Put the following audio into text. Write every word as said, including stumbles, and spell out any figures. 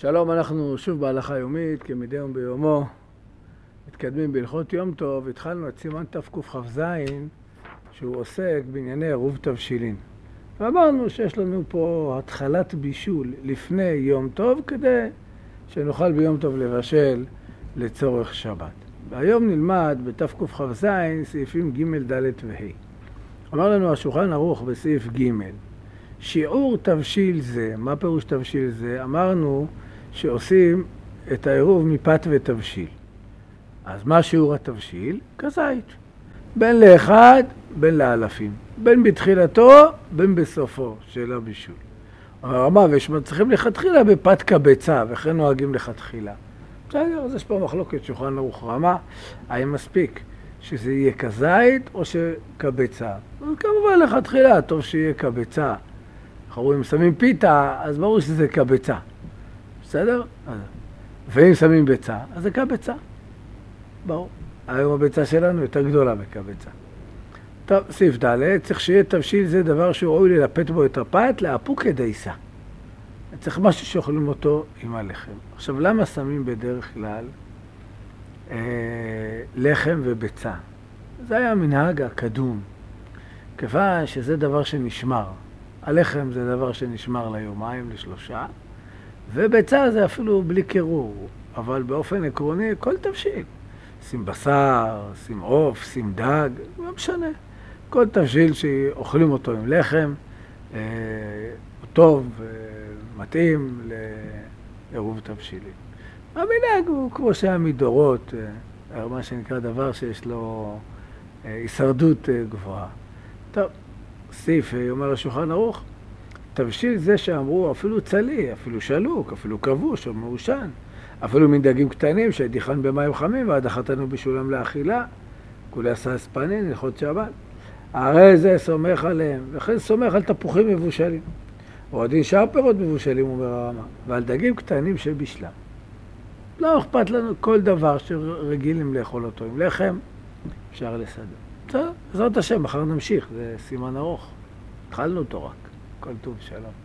שלום, אנחנו שוב בהלכה יומית, כמדי יום ביומו, מתקדמים בהלכות יום טוב. התחלנו את סימן תקכ"ז, שהוא עוסק בענייני עירוב תבשילין. ואמרנו שיש לנו פה התחלת בישול לפני יום טוב, כדי שנוכל ביום טוב לבשל לצורך שבת. והיום נלמד בתקכ"ז סעיפים ג' ד' וה'. אמר לנו השולחן ערוך בסעיף ג', שיעור תבשיל זה. מה פירוש תבשיל זה? אמרנו שעושים את העירוב מפת ותבשיל. אז מה שיעור התבשיל? כזית. בין לאחד, בין לאלפים. בין בתחילתו, בין בסופו של הבישול. הרמה, ושמצריכים לכתחילה בפת כביצה, וכן נוהגים לכתחילה. בסדר, אז יש פה מחלוקת שולחן ערוך רמה, האם מספיק שזה יהיה כזית או שכביצה. אז כמובן לכתחילה, טוב שיהיה כביצה. אנחנו אם שמים פיתה, אז ברור שזה כביצה. בסדר? ואם שמים ביצה, אז זה כביצה. ברור. היום הביצה שלנו יותר גדולה מכביצה. טוב, סעיף ד', צריך שיהיה תבשיל זה דבר שהוא ראוי ללפת בו את הפת, לאפוק כדייסה. צריך משהו שאוכלים אותו עם הלחם. עכשיו, למה שמים בדרך כלל אה, לחם וביצה? זה היה המנהג הקדום. כיוון שזה דבר שנשמר. הלחם זה דבר שנשמר ליומיים, לשלושה, וביצה זה אפילו בלי קירור, אבל באופן עקרוני כל תבשיל. שים בשר, שים עוף, שים דג, לא משנה. כל תבשיל שאוכלים אותו עם לחם, אה, הוא טוב ומתאים לעירוב תבשילים. המנהג הוא כמו שהיה מדורות, אה, מה שנקרא דבר שיש לו אה, הישרדות אה, גבוהה. טוב, סעיף אומר השולחן ערוך, תבשיל זה שאמרו אפילו צלי, אפילו שלוק, אפילו כבוש או מעושן, אפילו מן דגים קטנים שהדיחן במים חמים והדחתנו בשולם לאכילה, כולי עשה אספנין, הלכות שבת. הרי זה סומך עליהם, וכן סומך על תפוחים מבושלים. או עדין שאר פירות מבושלים, אומר הרמה, ועל דגים קטנים שבשלם. לא אכפת לנו כל דבר שרגילים לאכול אותו עם לחם, אפשר לסדר. בסדר, בעזרת השם, מחר נמשיך, זה סימן ארוך. התחלנו אותו רק. כל טוב, שלום.